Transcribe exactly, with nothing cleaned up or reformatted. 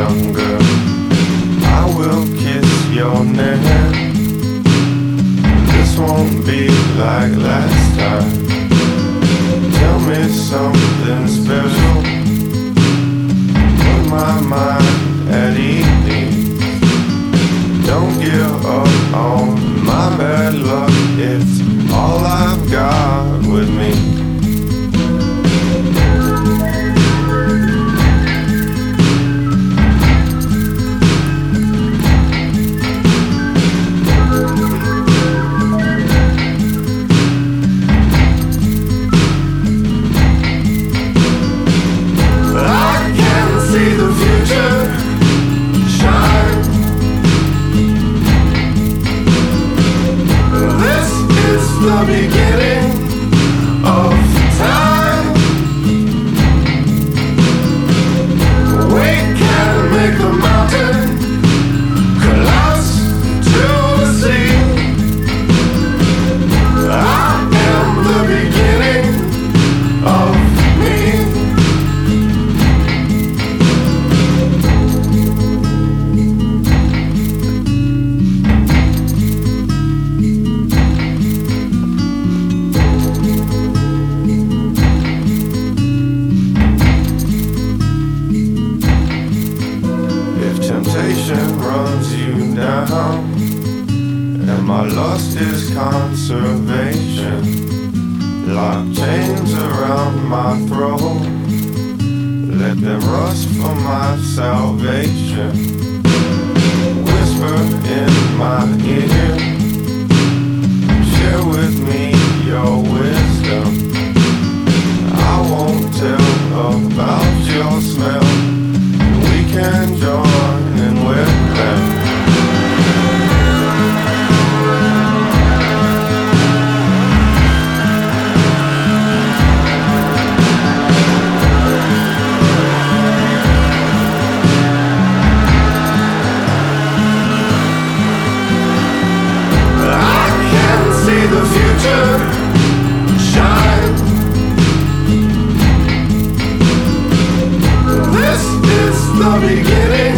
younger, I will kiss your neck. This won't be like last time. Tell me something special. Put my mind at ease. Don't give up on my bad luck. It's all I've got with me. The beginning of time. We can make the mountain collapse to the sea. I am the beginning of me. Temptation runs you down, and my lust is conservation. Lock chains around my throat, let them rust for my salvation. Whisper in my ear, share with me your wisdom. I won't tell about your smell. We can join in with them. I can see the future shine. This is the beginning